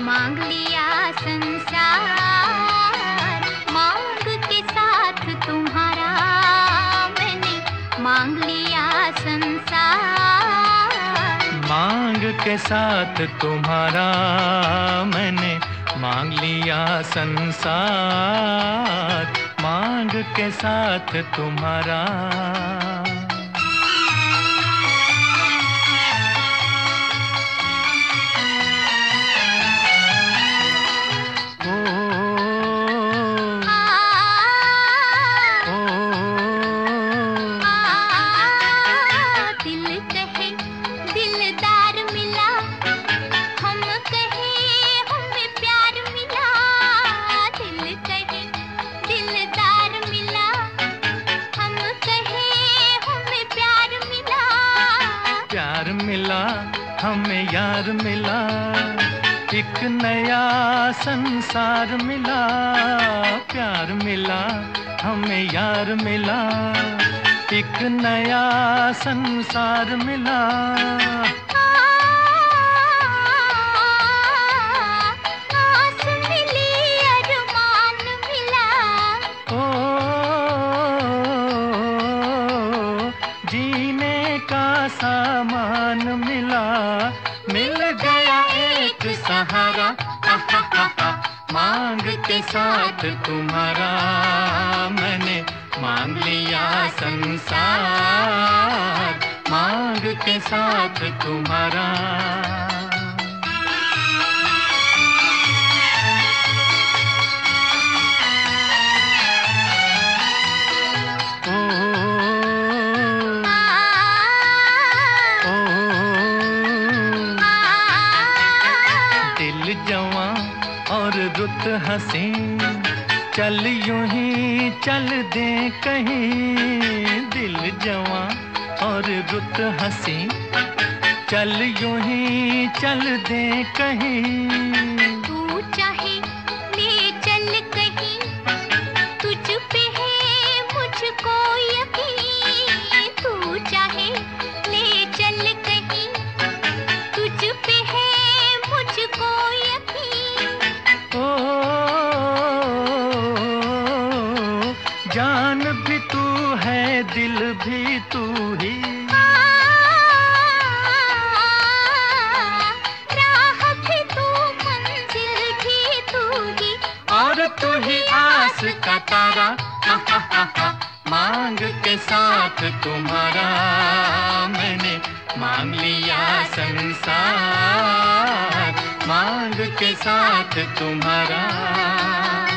मांग लिया संसार, मांग के साथ तुम्हारा मैंने मांग लिया संसार। मांग के साथ तुम्हारा मैंने मांग लिया संसार, मांग के साथ तुम्हारा। प्यार मिला हमें यार मिला, एक नया संसार मिला। प्यार मिला हमें यार मिला, एक नया संसार मिला। आस मिली अरमान मिला, ओ जीने का सामान मिला, मिल गया एक सहारा। मांग के साथ तुम्हारा मैंने मांग लिया संसार, मांग के साथ तुम्हारा। जवां और रुत हंसी, चल यूं ही चल दे कहीं। दिल जवां और रुत हंसी, चल यूं ही चल दे कहीं। तू चाहे ले चल कहीं, तुझ पे है मुझको यकीन। तू चाहे ले चल कहीं, तुझ पे है मुझको यकीन। ओ जान भी तू है, दिल भी तू ही, राह भी तू, मंजिल भी तू ही, और तू ही आस का तारा। मांग के साथ तुम्हारा मैंने मांग लिया संसार, मांग के साथ तुम्हारा।